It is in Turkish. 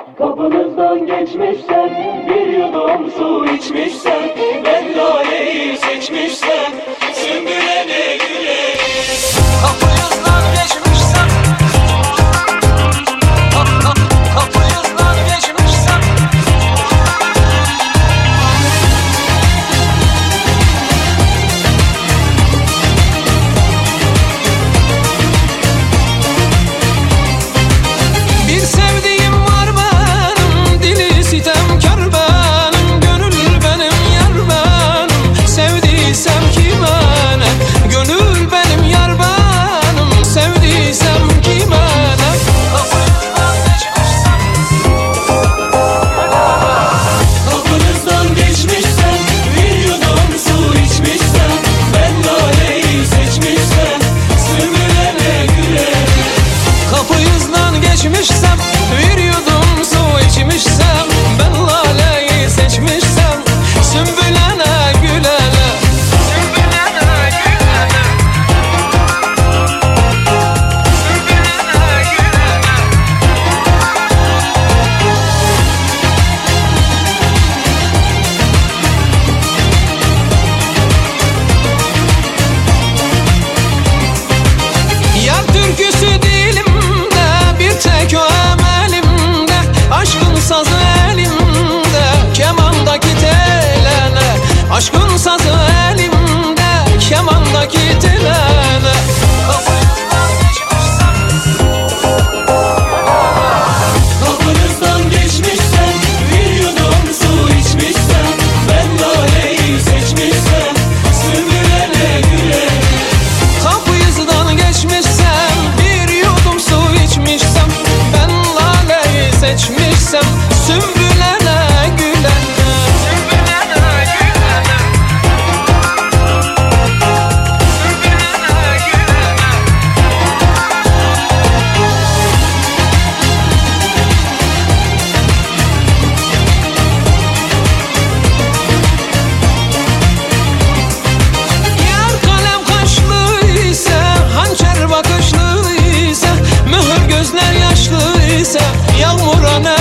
Kapınızdan geçmişsen, bir yudum su içmişsen, ben laleyi seçmişsen, sümbüle ne güleriz. Kapınızdan geçmişsem, kapınızdan geçmişsem, bir sevdiğim var benim, dili sitemkar benim, gönül benim yar benim, sevdiysem kime ne, gönül benim yar benim, sevdiysem kime ne. Kapınızdan geçmişsem, Kapınızdan geçmişsen, bir yudum su içmişsen, ben laleyi seçmişsen, sümbüle ne güleriz. kapınızdan geçmişsem, bir yudum su içmişsem, ben laleyi seçmişsem, sümbülene gülene, sümbülene gülene, sümbülene gülene. Yar türküsü dilimde, bir tek o emelimde, aşkın sazı elimde, kemandaki telene, aşkın sazı elimde, kemandaki telene. Kapınızdan geçmişsem, Kapınızdan geçmişsen, bir yudum su içmişsen, ben laleyi seçmişsen, sümbüle ne güleriz. kapınızdan geçmişsem, bir yudum su içmişsem, ben laleyi seçmişsem, sümbülene gülene, sümbülene gülene, sümbülene gülene. Yar kalem kaşlıysa, hançer bakışlıysa, mühür gözler yaşlıysa, yağmura ne